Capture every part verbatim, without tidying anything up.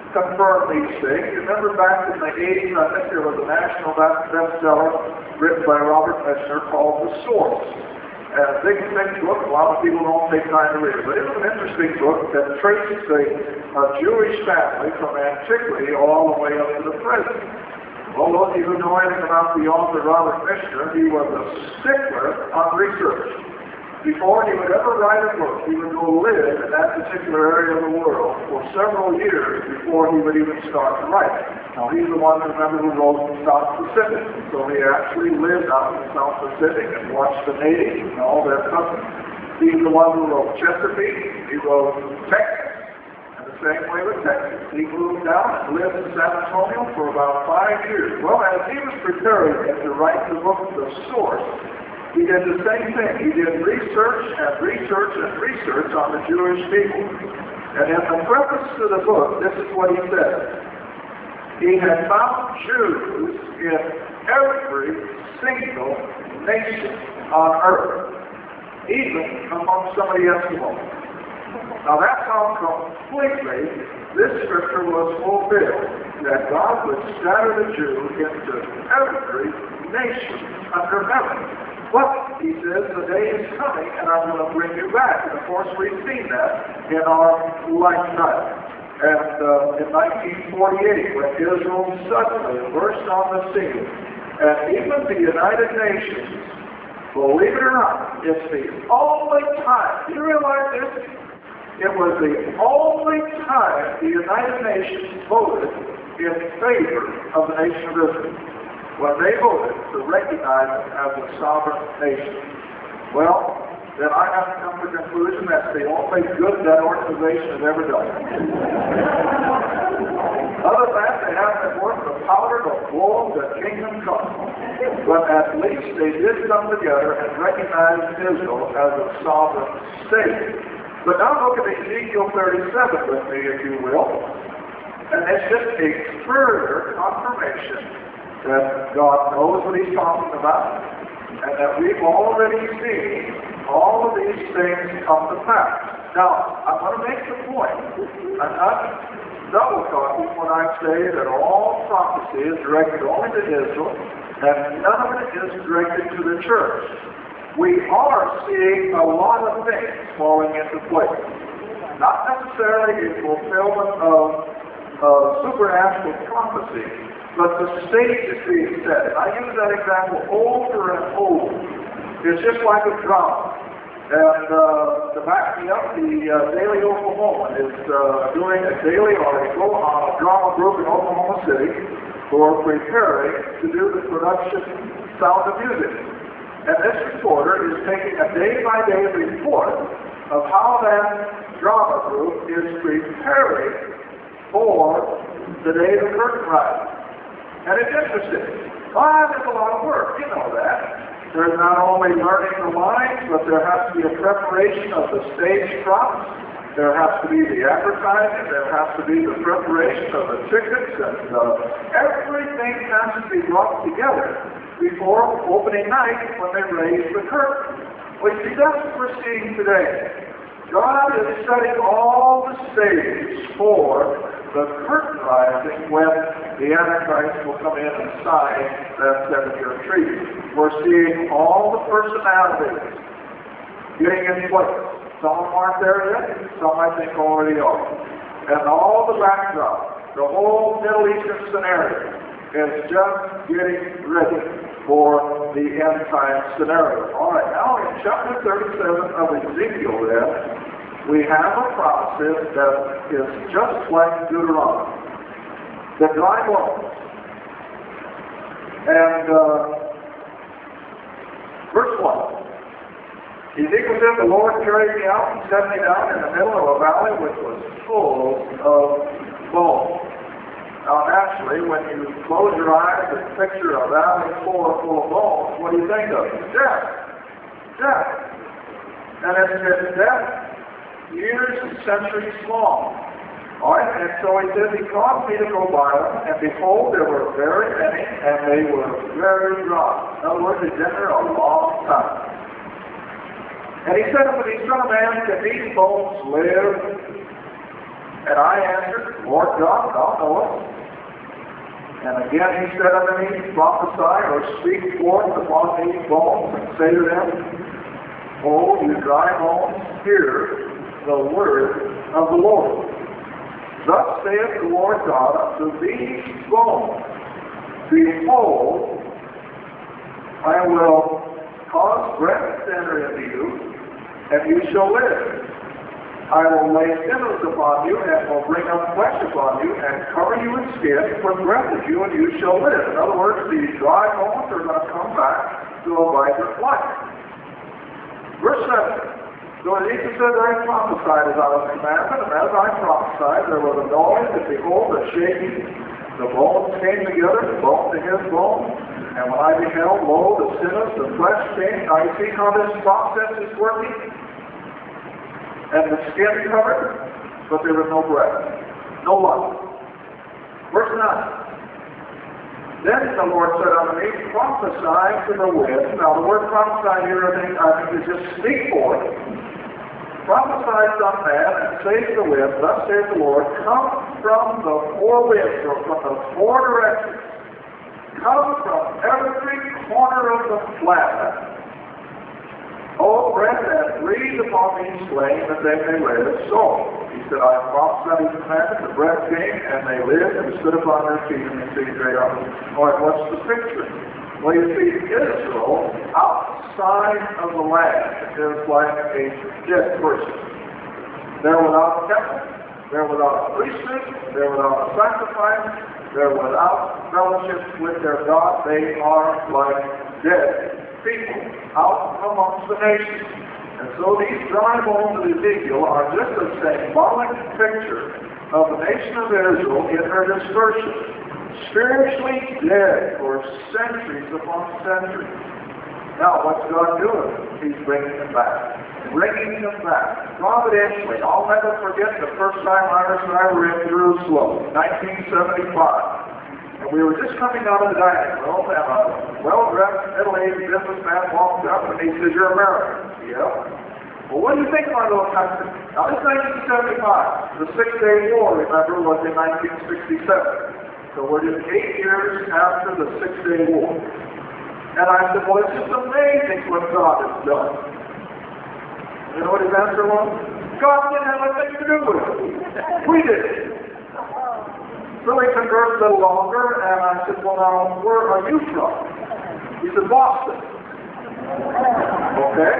confirm these things. Remember back in the eighties, I think there was a national bestseller written by Robert Messner called The Source. And a big, thick book. A lot of people don't take time to read it. But it was an interesting book that traces a, a Jewish family from antiquity all the way up to the present. Well, those of you who know anything about the author Robert Messner, he was a stickler on research. Before he would ever write a book, he would go live in that particular area of the world for several years before he would even start to write. Now, he's the one, remember, who wrote the South Pacific. So he actually lived out in the South Pacific and watched the natives and all their customs. He's the one who wrote Chesapeake. He wrote Texas. And the same way with Texas. He moved down and lived in San Antonio for about five years. Well, as he was preparing to write the book, The Source, he did the same thing. He did research and research and research on the Jewish people. And in the preface to the book, this is what he said. He had found Jews in every single nation on earth, even among some of the Eskimos. Now that's how completely this scripture was fulfilled, that God would scatter the Jews into every nation under heaven. But, he says, the day is coming and I'm going to bring you back. And of course we've seen that in our lifetime. And uh, in nineteen forty-eight, when Israel suddenly burst on the scene, and even the United Nations, believe it or not, it's the only time, do you realize this? It was the only time the United Nations voted in favor of the nation of Israel, when they voted to recognize it as a sovereign nation. Well, then I have to come to the conclusion that's the only good that organization has ever done. Other than that, they haven't worked the power to blow the kingdom come. But at least they did come together and recognize Israel as a sovereign state. But now look at Ezekiel thirty-seven with me, if you will. And it's just a further confirmation that God knows what he's talking about, and that we've already seen all of these things come to pass. Now, I want to make the point. I'm not double talking when I say that all prophecy is directed only to Israel, and none of it is directed to the church. We are seeing a lot of things falling into place. Not necessarily a fulfillment of uh, supernatural prophecy, but the stage is being set. I use that example over and over. It's just like a drama. And uh, to back me up, the uh, Daily Oklahoman is uh, doing a daily article on a drama group in Oklahoma City who are preparing to do the production Sound of Music. And this reporter is taking a day-by-day report of how that drama group is preparing for the day the curtain rises. And it's interesting. Ah, there's a lot of work, you know that. There's not only learning the lines, but there has to be a preparation of the stage props. There has to be the advertising. There has to be the preparation of the tickets. And uh, everything has to be brought together before opening night when they raise the curtain. Well, you see, that's what we're seeing today. God is setting all the stage for the curtain rising when the Antichrist will come in and sign that seven-year treaty. We're seeing all the personalities getting in place. Some aren't there yet, some I think already are. And all the backdrop, the whole Middle Eastern scenario is just getting ready for the end time scenario. All right, now in chapter thirty-seven of Ezekiel then, we have a process that is just like Deuteronomy. The dry bones. And uh, verse one. Ezekiel said, the Lord carried me out and set me down in the middle of a valley which was full of bones. Now naturally, when you close your eyes and picture a valley full of, full of bones, what do you think of? Death. Death. And it's, it's death years and centuries long. All right, and so he says, he caused me to go by them, and behold, there were very many, and they were very dry. In other words, they've been there a long time. And he said unto me, Son of man, can these bones live? And I answered, Lord God, thou knowest. And again he said unto me, prophesy or speak forth upon these bones, and say to them, O you dry bones, hear the word of the Lord. Thus saith the Lord God unto these bones, behold, I will cause breath to enter into you, and you shall live. I will lay sinews upon you, and will bring up flesh upon you, and cover you in skin, put breath in you, and you shall live. In other words, these dry bones are going to come back to a vibrant life. Verse seven. So Jesus said, I prophesied as I was commanded, and as I prophesied, there was a noise, and behold, a shaking. The bones came together, bone to his bone, and when I beheld, lo, the sinews, the flesh came. Now you see how this process is working? And the skin covered, but there was no breath, no life. Verse nine. Then the Lord said unto me, prophesy to the wind. Now the word prophesy here, I think, I think is just speak forth. Prophesy, son of man, and say to the wind, thus saith the Lord, come from the four winds, or from the four directions. Come from every corner of the planet. O breath, and breathe upon these slain, that they may live. So, he said, I prophesied his commandment, the breath came, and they lived, and stood upon their feet, and they see great armies. All right, what's the picture? Well, you see, Israel, outside of the land, is like a dead person. They're without a temple, they're without a priesthood, they're without a sacrifice, they're without fellowship with their God. They are like dead people out amongst the nations. And so these dry bones of Ezekiel are just a symbolic picture of the nation of Israel in her dispersion, spiritually dead for centuries upon centuries. Now, what's God doing? He's bringing them back. Bringing them back. Providentially. I'll never forget the first time Iris and I were in Jerusalem, nineteen seventy-five. And we were just coming out of the dining room, and a well-dressed, middle-aged businessman walked up, and he said, you're American. Yeah. Well, what do you think of our little country? Now, this is nineteen seventy-five. The Six-Day War, remember, was in nineteen sixty-seven. So we're just eight years after the Six-Day War. And I said, well, it's just amazing what God has done. You know what his answer was? God didn't have anything to do with it. We did. So we conversed a little longer, and I said, well, now, where are you from? He said, Boston. Okay.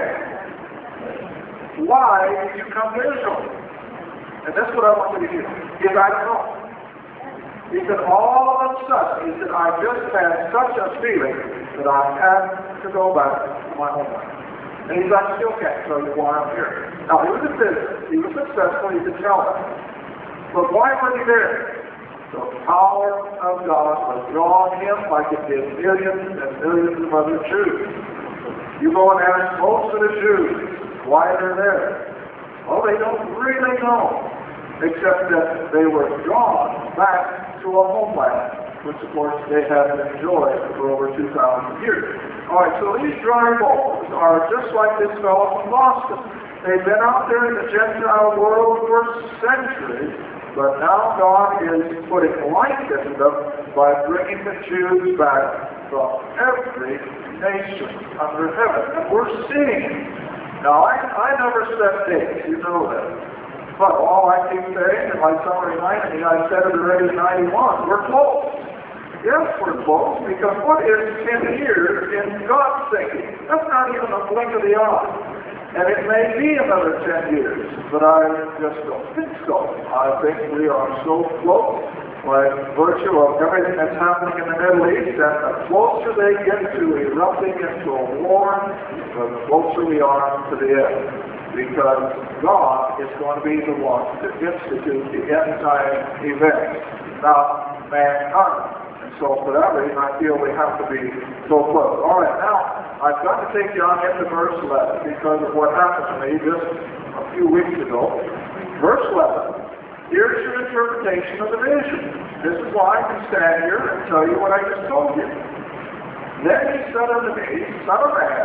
Why did you come to Israel? And that's what I want you to hear. He said, I don't know. He said, all of a sudden, he said, I just had such a feeling that I had to go back to my homeland. And he said, I still can't tell you why I'm here. Now, he was in business. He was successful. He could tell us. But why was he there? The power of God was drawing him like it did millions and millions of other Jews. You go and ask most of the Jews why they're there. Well, they don't really know, except that they were drawn back to a homeland, which of course they had enjoyed for over two thousand years. All right, so these dry bones are just like this fellow from Boston. They've been out there in the Gentile world for centuries, but now God is putting life into them by bringing the Jews back from every nation under heaven. And we're seeing it. Now, I, I never set dates, you know that. But all I keep saying, and like someone reminded me, I said it already in ninety-one, we're close. Yes, we're close, because what is ten years in God's thinking? That's not even a blink of the eye. And it may be another ten years, but I just don't think so. I think we are so close by virtue of everything that's happening in the Middle East, that the closer they get to erupting into a war, the closer we are to the end. Because God is going to be the one to institute the end-time events, not mankind. And so for that reason, I feel we have to be so close. All right, now, I've got to take you on into verse eleven because of what happened to me just a few weeks ago. Verse eleven, here's your interpretation of the vision. This is why I can stand here and tell you what I just told you. Then he said unto me, Son of man,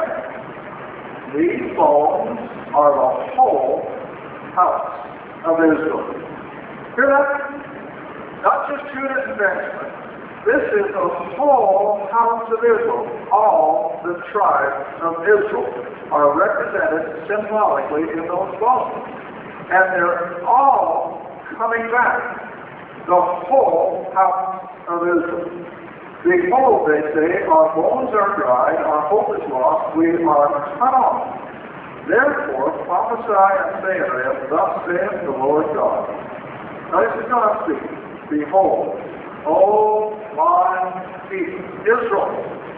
these bones are the whole house of Israel. Hear that? Not just Judah and Benjamin. This is the whole house of Israel. All the tribes of Israel are represented symbolically in those bones. And they're all coming back. The whole house of Israel. Behold, they say, our bones are dried, our hope is lost, we are cut off. Therefore, prophesy and say unto them, thus saith the Lord God. Now this is God speaking. Behold, O my people, Israel,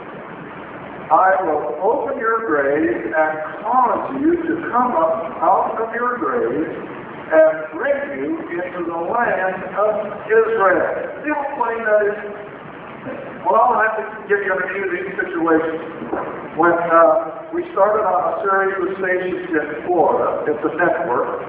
I will open your graves and cause you to come up out of your graves and bring you into the land of Israel. See how plain that is? Well, I'll have to give you an amusing situation. When uh, we started on a series of stations in Florida, it's a network,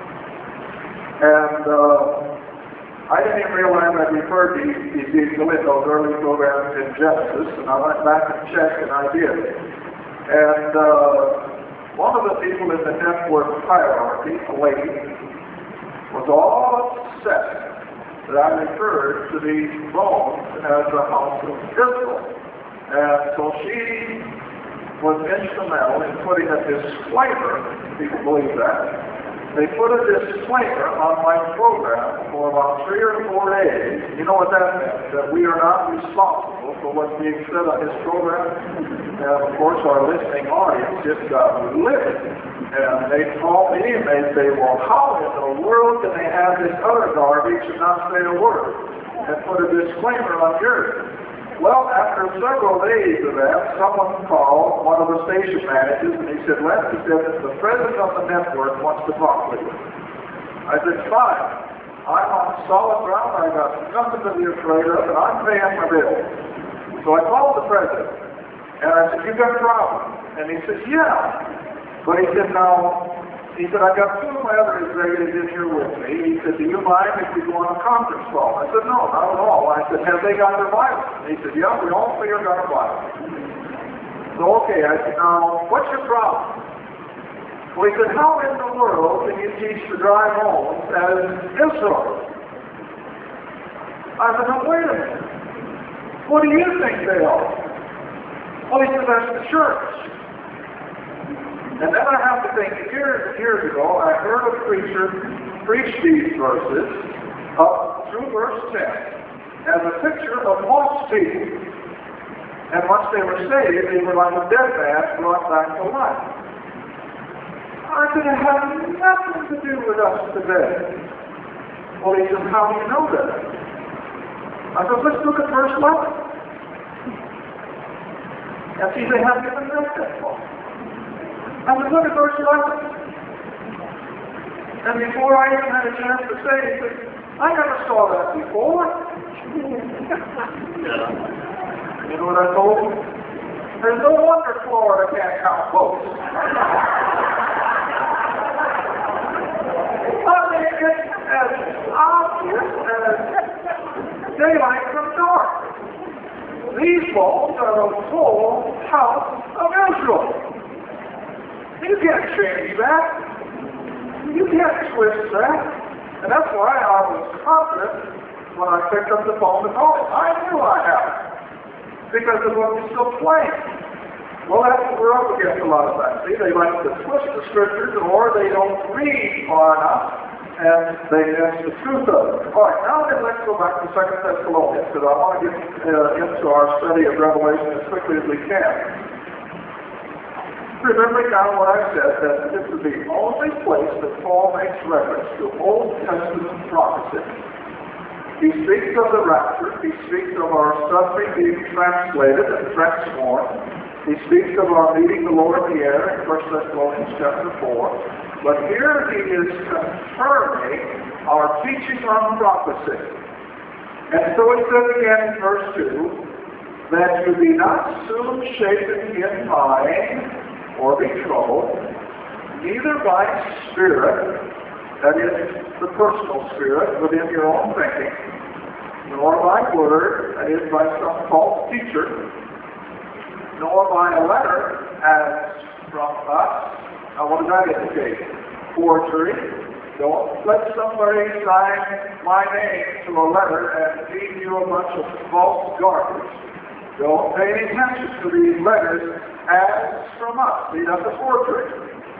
and uh, I didn't even realize I referred to Ezekiel in those early programs in Genesis, and I went back and checked, and I did. And uh, one of the people in the network hierarchy, a lady, was all upset that I referred to these bones as the house of Israel. And so she was instrumental in putting a disclaimer, if you can believe that. They put a disclaimer on my program for about three or four days. You know what that meant? That we are not responsible for what's being said on this program. And of course our listening audience just got livid. And they call me and they say, well, how in the world can they have this other garbage and not say a word? And put a disclaimer on yours. Well, after several days of that, someone called one of the station managers and he said, Les, he said, the president of the network wants to talk with you. I said, fine. I'm on solid ground. I got nothing to be afraid of, and I'm paying my bills. So I called the president, and I said, you got a problem? And he said, yeah. But he said, now, he said, I got two of my other executives in here with me. He said, do you mind if we go on a conference call? I said, no, not at all. I said, have they got their Bible? He said, yeah, we all three have got a Bible. So, okay, I said, now, what's your problem? Well, he said, how in the world can you teach the dry bones as Israel? I said, now, wait a minute. What do you think they are? Well, he said, that's the church. And then I have to think, years and years ago, I heard a preacher preach these verses up through verse ten as a picture of lost people. And once they were saved, they were like a dead man brought back to life. I said, it has nothing to do with us today. Well, he said, how do you know that? I said, let's look at verse eleven. And see, they haven't even read that far. I said, look at verse eleven. And before I even had a chance to say it, he said, I never saw that before. You know what I told him? There's no wonder Florida can't count votes. I mean, it's as obvious as daylight from dark. These bones are the whole house of Israel. You can't change that. You can't twist that. And that's why I was confident when I picked up the phone to call him. I knew I had it. Because the book is so plain. Well, that's what we're up against a lot of times. See, they like to twist the scriptures, or they don't read far enough, and they miss the truth of it. All right, now then let's go back to Second Thessalonians, because I want to get uh, into our study of Revelation as quickly as we can. Remembering now what I said, that this is the only place that Paul makes reference to Old Testament prophecy. He speaks of the rapture. He speaks of our suffering being translated and transformed. He speaks of our meeting the Lord in the air in First Thessalonians chapter four. But here he is confirming our teaching on prophecy. And so it says again in verse two, that you be not soon shaken in mind or be troubled, neither by spirit, that is, the personal spirit within your own thinking, nor by word, that is, by some false teacher, nor by a letter as from us. Now what does that indicate? Forgery, Don't let somebody sign my name to a letter and feed you a bunch of false garbage. Don't pay any attention to these letters as from us. See, that's a forgery.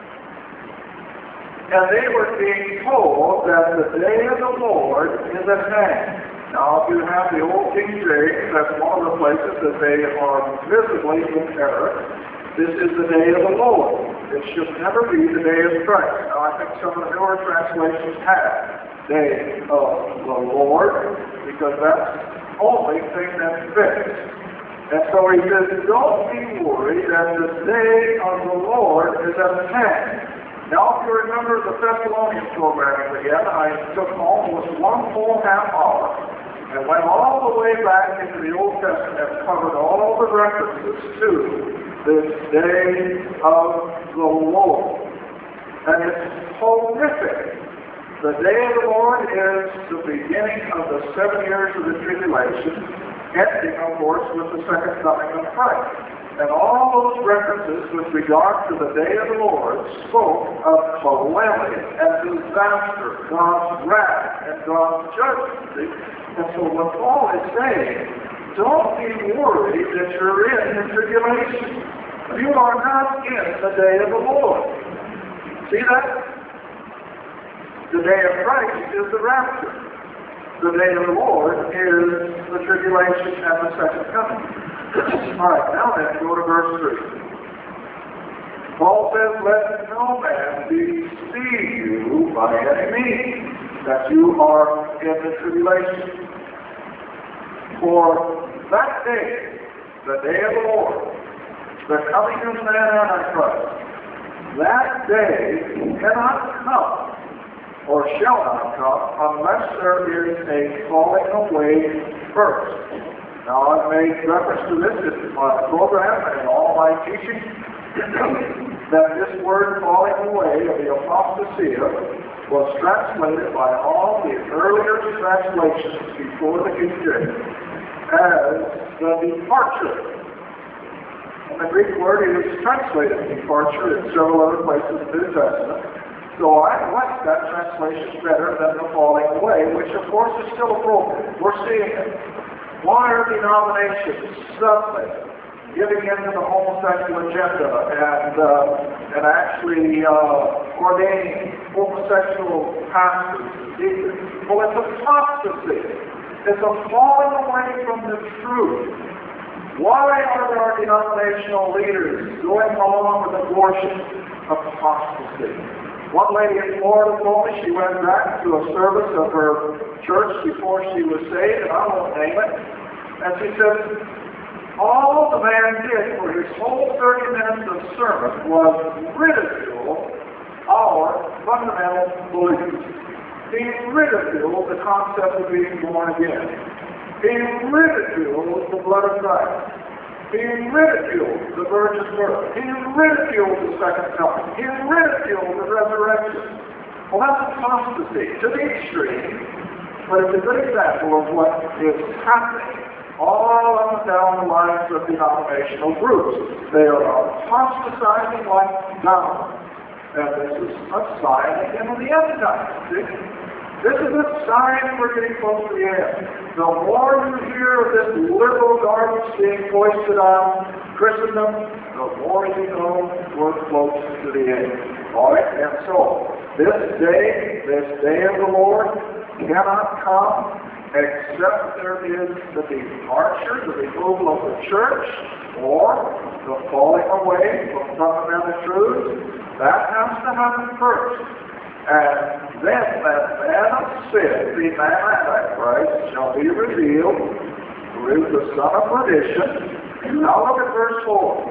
And they were being told that the day of the Lord is at hand. Now, if you have the old King James, that's one of the places that they are visibly in error. This is the day of the Lord. It should never be the day of Christ. Now, I think some of the newer translations have day of the Lord, because that's the only thing that fits. And so he says, don't be worried that the day of the Lord is at hand. Now, if you remember the Thessalonian program again, I took almost one full half hour and went all the way back into the Old Testament and covered all the references to this day of the Lord. And it's horrific. The day of the Lord is the beginning of the seven years of the tribulation, ending, of course, with the second coming of Christ. And all those references with regard to the day of the Lord spoke of calamity and disaster, God's wrath and God's judgment. And so what Paul is saying, don't be worried that you're in the tribulation. You are not in the day of the Lord. See that? The day of Christ is the rapture. The day of the Lord is the tribulation and the second coming. All right, now then, go to verse three. Paul says, let no man deceive you by any means, that you are in the tribulation. For that day, the day of the Lord, the coming of man Antichrist, that day cannot come, or shall not come, unless there is a falling away first. Now, I've made reference to this in my program and in all my teaching, that this word falling away of the apostasia was translated by all the earlier translations before the King James as the departure. And the Greek word is translated departure in several other places in the New Testament. So I like that translation better than the falling away, which of course is still appropriate. We're seeing it. Why are denominations suddenly giving into the homosexual agenda and uh, and actually uh, ordaining homosexual pastors and deacons? Well, it's apostasy. It's a falling away from the truth. Why are our denominational leaders going along with abortion? Apostasy. One lady in Florida told me she went back to a service of her church before she was saved, and I won't name it. And she said, all the man did for his whole thirty minutes of sermon was ridicule our fundamental beliefs. He ridiculed the concept of being born again. He ridiculed the blood of Christ. He ridiculed the virgin's birth. He ridiculed the second coming. He ridiculed the resurrection. Well, that's apostasy to the extreme, but it's a good example of what is happening all up and down the lines of denominational groups. They are apostatizing like down. And this is a sign again of the end times. This is a sign we're getting close to the end. The more you hear of this liberal garbage being foisted on Christendom, the more you know we're close to the end. All right? And so, this day, this day of the Lord cannot come except there is the departure, the removal of the church, or the falling away from fundamental truths. That has to happen first. And then that man of sin, the man Antichrist, shall be revealed, who is the son of perdition. Now look at verse four.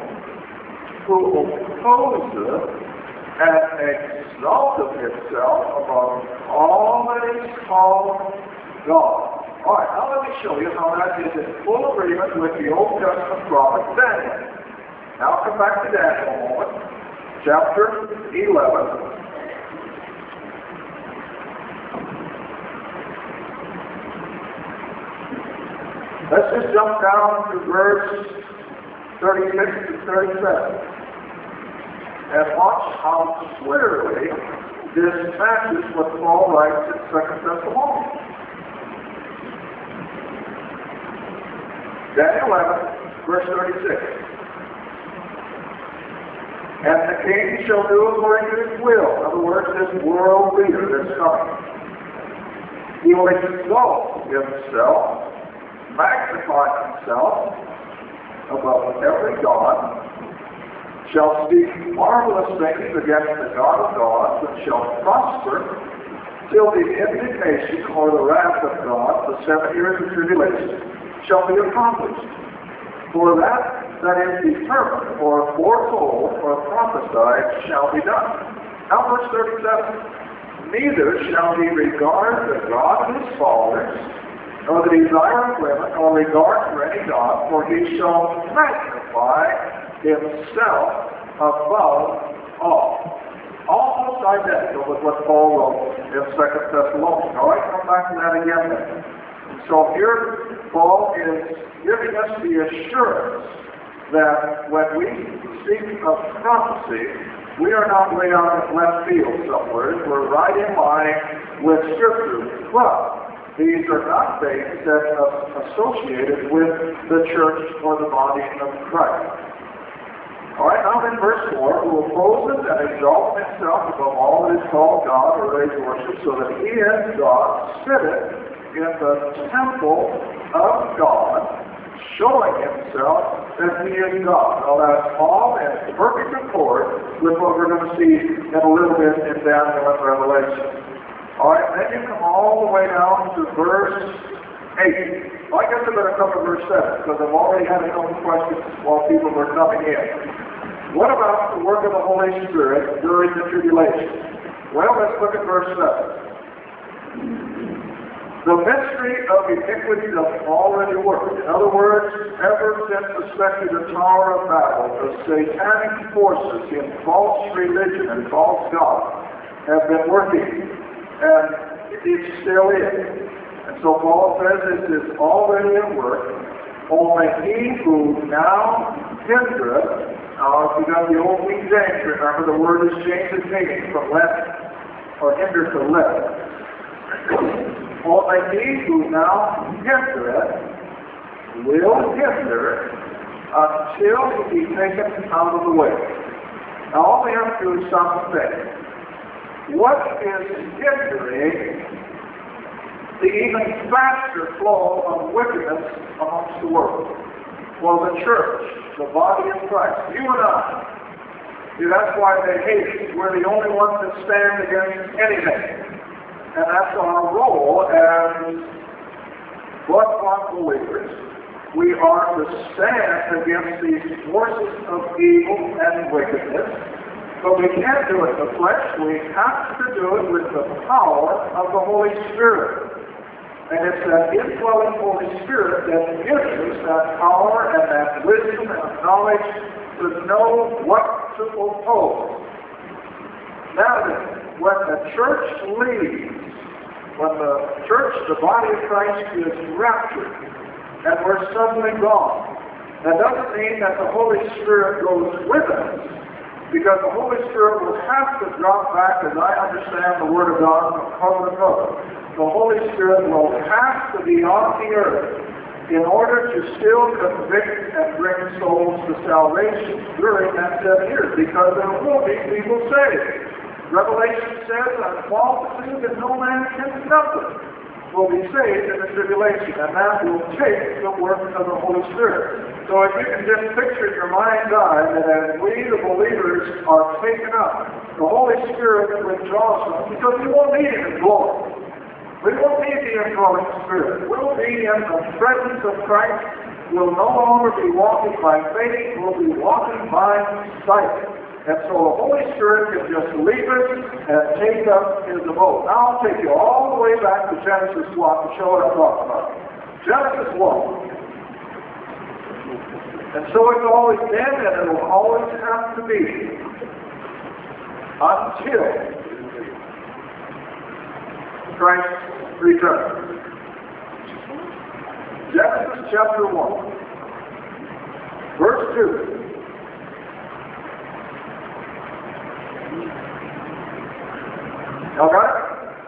Who opposeth and exalteth himself above all that is called God. All right, now let me show you how that is in full agreement with the Old Testament prophet Daniel. Now come back to Daniel a moment. Chapter eleven. Let's just jump down to verse thirty-six to thirty-seven. And watch how clearly this matches what Paul writes in Second Thessalonians. Daniel eleven, verse thirty-six. And the king shall do according to his will. In other words, this world leader that's coming. He will exalt himself, magnify himself above every god, shall speak marvelous things against the God of gods, and shall prosper till the indignation or the wrath of God, the seven years of tribulation, shall be accomplished. For that that is determined, or foretold, or prophesied, shall be done. Now verse thirty-seven. Neither shall he regard the God of his fathers, nor the desire of women, nor regard for any God, for he shall magnify himself above all. Almost identical with what Paul wrote in Second Thessalonians. All right, come back to that again then. So here, Paul is giving us the assurance that when we speak of prophecy, we are not way out in left field somewhere. We're right in line with Scripture. But these are not things that are associated with the church or the body of Christ. All right, now in verse four, who opposes and exalts himself above all that is called God or raised worship, so that he as God sitteth in the temple of God, showing himself that he is God. Now that's all in perfect accord with what we're going to see in a little bit in Daniel and Revelation. All right, then you come all the way down to verse eight. Well, I guess I better cover verse seven, because I've already had a couple questions while people were coming in. What about the work of the Holy Spirit during the tribulation? Well, let's look at verse seven. The mystery of iniquity does already work. In other words, ever since especially the Tower of Babel, the satanic forces in false religion and false God have been working, and it still is. And so Paul says this is already at work, only he who now hindereth. Now, if you got the old King James, remember the word is changed its meaning from left or hinder to left. Only he who now hindereth will hinder until he be taken out of the way. Now, all we have to do is stop and think. What is hindering the even faster flow of wickedness amongst the world? Well, the church, the body of Christ, you and I. See, that's why they hate us. We're the only ones that stand against anything. And that's our role as blood-bought believers. We are to stand against these forces of evil and wickedness. But we can't do it in the flesh. We have to do it with the power of the Holy Spirit. And it's that indwelling Holy Spirit that gives us that power and that wisdom and knowledge to know what to oppose. Now then, when the church leaves, when the church, the body of Christ, is raptured, and we're suddenly gone, that doesn't mean that the Holy Spirit goes with us, because the Holy Spirit will have to drop back, as I understand the Word of God, from cover to cover. The Holy Spirit will have to be on the earth in order to still convict and bring souls to salvation during that seven years, because there will be people saved. Revelation says, "On multitude that no man can number will be saved in the tribulation," and that will take the work of the Holy Spirit. So if you can just picture in your mind's eye that as we, the believers, are taken up, the Holy Spirit withdraws us, because we won't need Him in glory. We won't need the indwelling Spirit. We'll be in the presence of Christ. We'll no longer be walking by faith. We'll be walking by sight. And so the Holy Spirit can just leave us and take up His abode. Now I'll take you all the way back to Genesis one to show what I'm talking about. Genesis one. And so it's always been, and it will always have to be, until Christ returns. Genesis chapter one, verse two. Now, got it?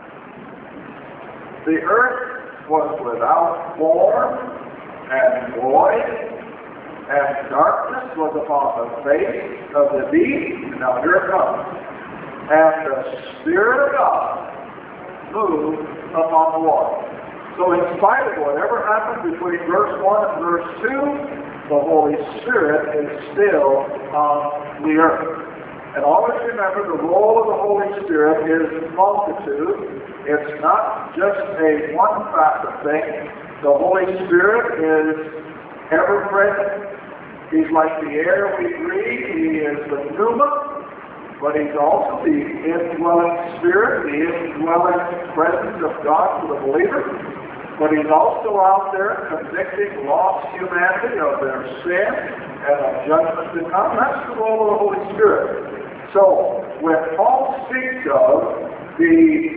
The earth was without form and void, and darkness was upon the face of the deep. Now here it comes. And the Spirit of God moved upon the water. So in spite of whatever happened between verse one and verse two, the Holy Spirit is still on the earth. And always remember, the role of the Holy Spirit is multitude. It's not just a one-facet thing. The Holy Spirit is ever-present. He's like the air we breathe. He is the pneuma, but he's also the indwelling Spirit, the indwelling presence of God for the believer. But he's also out there convicting lost humanity of their sin and of judgment to come. That's the role of the Holy Spirit. So, when Paul speaks of the,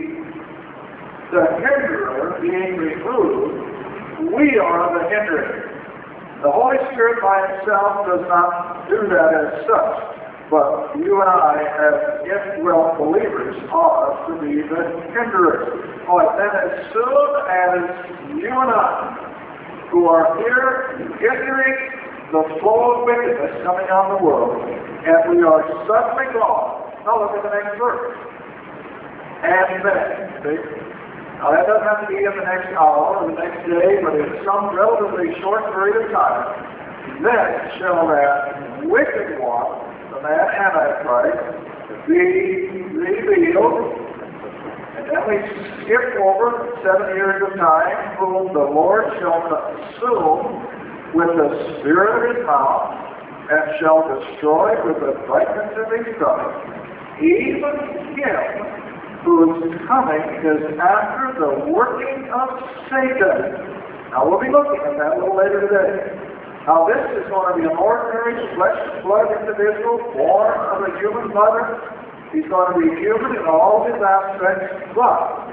the hinderer being removed, we are the hinderer. The Holy Spirit by himself does not do that as such, but you and I, as indwelt believers, are to be the hinderers. Oh, and then as soon as you and I, who are here hindering the flow of wickedness coming on the world, and we are suddenly gone. Now look at the next verse. And then, see? Now that doesn't have to be in the next hour or the next day, but in some relatively short period of time, then shall that wicked one, the man Antichrist, be revealed. And then we skip over seven years of time, whom the Lord shall consume with the spirit of his mouth, and shall destroy with the brightness of his coming, even him whose coming is after the working of Satan. Now we'll be looking at that a little later today. Now this is going to be an ordinary flesh and blood individual born of a human mother. He's going to be human in all his aspects, but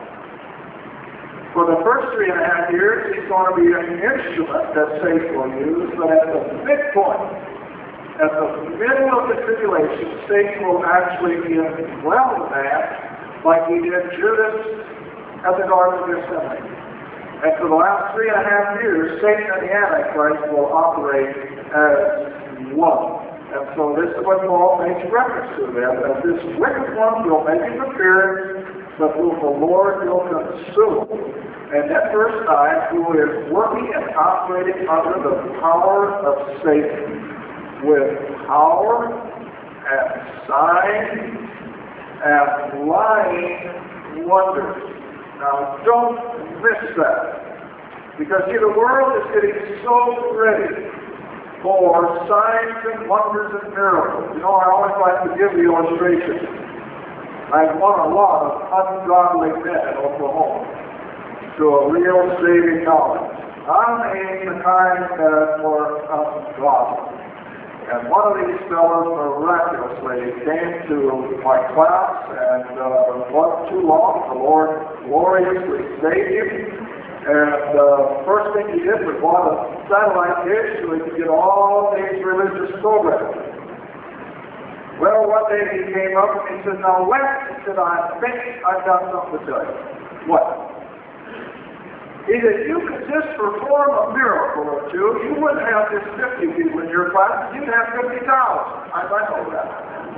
for the first three and a half years, he's going to be an instrument that Satan will use, but at the midpoint, at the middle of the tribulation, Satan will actually indwell the man like he did Judas at the Garden of Gethsemane. And for the last three and a half years, Satan and the Antichrist will operate as one. And so this is what Paul makes reference to them, that this wicked one will make his appearance, but whom the Lord will consume. And then verse nine, who is working and operating under the power of Satan, with power and signs and lying wonders. Now don't miss that. Because see, the world is getting so ready for signs and wonders and miracles. You know, I always like to give the illustration. I've won a lot of ungodly men in Oklahoma to a real saving knowledge. I mean the kind that were ungodly. And one of these fellows miraculously came to my class, and uh, it wasn't too long. The Lord gloriously saved him. And the uh, first thing he did was bought a satellite dish so he could get all these religious programs. Well, one day he came up and he said, "Now, Lex," he said, "I think I've got something to tell you." What? He said, "You could just perform a miracle or two. You wouldn't have just fifty people in your class. You'd have fifty thousand. I said, "I know that."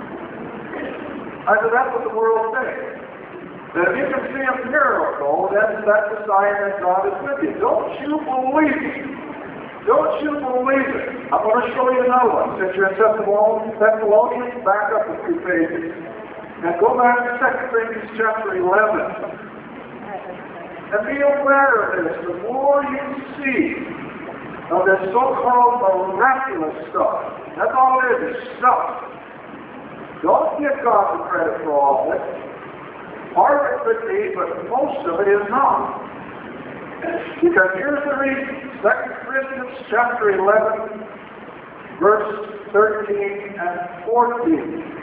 I said, "That's what the world thinks. That if you can see a miracle, then that's a sign that God is with you. Don't you believe it? Don't you believe it?" I'm going to show you another one. Since you're in Thessalonians, back up a few pages. And go back to Second Corinthians chapter eleven. And be aware of this. The more you see of this so-called miraculous stuff, that's all it is, it's stuff. Don't give God the credit for all this. Part of it could be, but most of it is not. Because here's the reason. Second Corinthians chapter eleven, verse thirteen and fourteen.